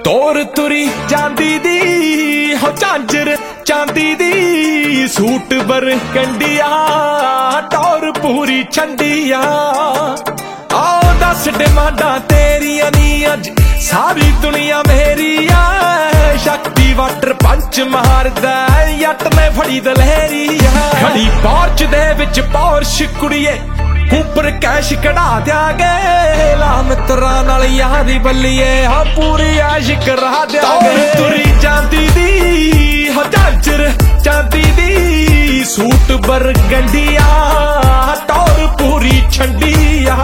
ਤੋਰ ਤੁਰੀ ਜਾਂਦੀ ਦੀ ਹੋ ਝਾਂਜਰ ਚਾਂਦੀ ਦੀ ਸੂਟ ਬਰਗੰਡੀਆ ਟੌਰ ਪੂਰੀ ਛੰਡੀਆ ਆਓ ਦੱਸ ਡਿਮਾਂਡਾਂ ਤੇਰੀਆਂ ਨੀ ਅੱਜ ਸਾਰੀ ਦੁਨੀਆ ਮੇਰੀ ਆ ਸ਼ਕਤੀ ਵਾਟਰ ਪੰਚ ਮਾਰਦਾ ਜੱਟ ਨੇ ਫੜੀ ਦਲਹਿਰੀ ਆ ਖੜੀ ਪੌਰਚ ਦੇ ਵਿੱਚ ਪੌਰਸ਼ ਕੁੜੀਏ ਉੱਪਰ ਕੈਸ਼ ਕਢਾ ਦਿਆਂਗੇ ਲਾ ਮਿੱਤਰਾਂ ਨਾਲ ਯਾਰੀ ਬੱਲੀਏ ਹਾਂ ਪੂਰੀ ਆਸ਼ਿਕ ਕਰਾ ਦਿਆਂਗੇ ਤੁਰੀ ਜਾਂਦੀ ਦੀ ਹੋ ਝਾਂਜਰ ਚਾਂਦੀ ਦੀ ਸੂਟ ਬਰਗੰਡੀਆ ਟੌਰ ਪੂਰੀ ਛੰਡੀਆ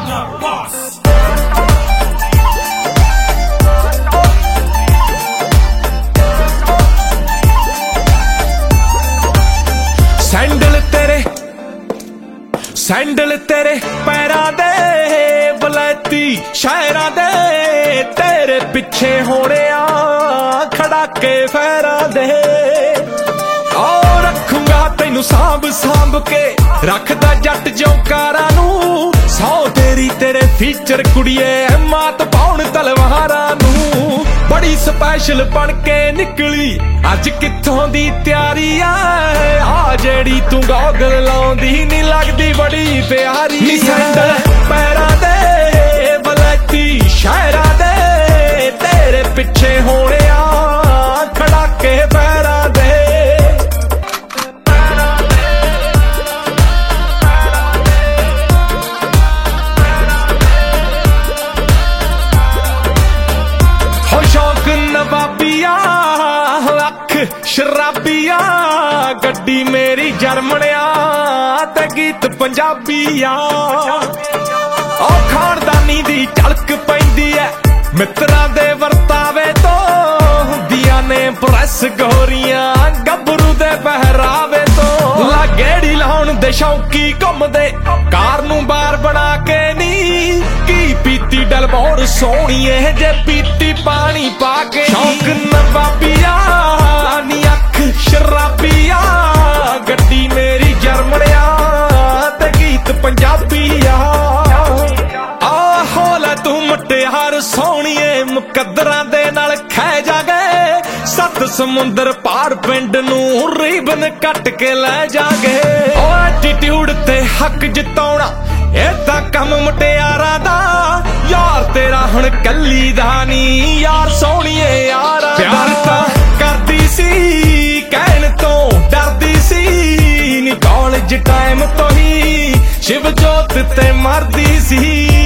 ਸੈਂਡਲ ਤੇਰੇ ਪੈਰਾਂ ਦੇ ਬਲੈਤੀ ਸ਼ਾਇਰਾਂ ਦੇ ਤੇਰੇ ਪਿੱਛੇ ਹੋਣਿਆ ਖੜਾ ਕੇ ਫੈਰਾਂ ਦੇ ਆਓ ਰੱਖੂੰਗਾ ਤੈਨੂੰ ਸਾਂਭ ਸਾਂਭ ਕੇ ਰੱਖਦਾ ਜੱਟ ਜੌਂਕਾਰਾਂ ਨੂੰ ਸੌ ਤੇਰੀ ਤੇਰੇ ਫੀਚਰ ਕੁੜੀਏ ਮਾਤ ਪਾਉਣ ਤਲਵਾਰਾਂ ਨੂੰ ਬੜੀ ਸਪੈਸ਼ਲ ਬਣ ਕੇ ਨਿਕਲੀ ਅੱਜ ਕਿੱਥੋਂ ਦੀ ਤਿਆਰੀ ਆ ਜਿਹੜੀ ਤੂੰ ਗੋਗਲ ਲਾਉਂਦੀ ਨੀ ਲੱਗਦੀ ਬੜੀ ਪਿਆਰੀ ਨੀ ਸੈਂਡਲ ਪੈਰਾਂ ਦੇ ਬਲੈਤੀ ਸ਼ਾਇਰਾਂ ਦੇ ਤੇਰੇ ਪਿੱਛੇ ਹੋਣਿਆ ਖੜਾ ਕੇ ਪੈਰਾਂ ਦੇ ਹੋ ਸ਼ੌਕ ਨਵਾਬੀਆ ਅੱਖ ਸ਼ਰਾਬੀਆ ਗੱਡੀ ਮੇਰੀ ਜਰਮਣਿਆ ਤੇ ਗੀਤ ਪੰਜਾਬੀਆ ਉਹ ਖਾਨਦਾਨੀ ਦੀ ਝਲਕ ਪੈਂਦੀ ਐ ਮਿੱਤਰਾਂ ਦੇ ਵਰਤਾਵੇ ਤੋਂ ਹੁੰਦੀਆਂ ਨੇ ਪ੍ਰੈਸ ਗੋਰੀਆਂ ਗੱਭਰੂ ਦੇ ਪਹਿਰਾਵੇ ਤੋਂ ਲਾਗੇੜੀ ਲਾਉਣ ਦੇ ਸ਼ੌਕੀ ਘੁੰਮਦੇ ਕਾਰ ਨੂੰ ਬਾਰ ਬਣਾ ਕੇ ਨੀ ਕੀ ਪੀਤੀ ਡਲਬੋਰ ਸੋਹਣੀਏ ਜੇ ਪੀਤੀ ਪਾਣੀ ਪਾ ਕੇ ਸ਼ੌਕ ਨਵਾਬੀਆ ਨੀ ਅੱਖ ਸ਼ਰਾਬੀਆ ਗੱਡੀ ਮੇਰੀ ਜਰਮਣਿਆ ਤੇ ਗੀਤ ਪੰਜਾਬੀਆ ਆਹੋ ਲੈ ਤੂੰ ਮੁਟਿਆਰ ਸੋਹਣੀਏ ਮੁਕੱਦਰਾਂ ਦੇ ਨਾਲ ਖਹਿ ਜਾਗੇ ਸੱਤ ਸਮੁੰਦਰ ਪਾਰ ਪਿੰਡ ਨੂੰ ਰੀਬਨ ਕੱਟ ਕੇ ਲੈ ਜਾਗੇ ਓ ਐਟੀਟਿਊਡ ਤੇ ਹੱਕ ਜਿਤਾਉਣਾ ਇਹ ਤਾਂ ਕੰਮ ਮੁਟਿਆਰਾਂ ਦਾ ਯਾਰ ਤੇਰਾ ਹੁਣ ਕੱਲੀ ਦਾ ਨੀ ਯਾਰ ਸੋਹਣੀਏ ਯਾਰਾਂ ਪਿਆਰ ਤਾਂ ਕਰਦੀ ਸੀ ਕਹਿਣ ਤੋਂ ਡਰਦੀ ਸੀ ਨੀ ਕਾਲਜ ਟਾਈਮ ਤੋਂ ਹੀ ਸ਼ਿਵ ਜੋਤ ਤੇ ਮਰਦੀ ਸੀ